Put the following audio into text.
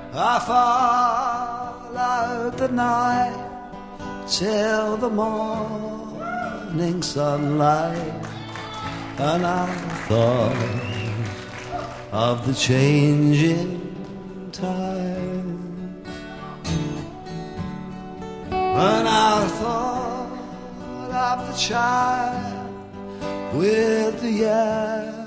I followed the night till the morning sunlight, and I thought of the changing time. And I thought of the child with the yellow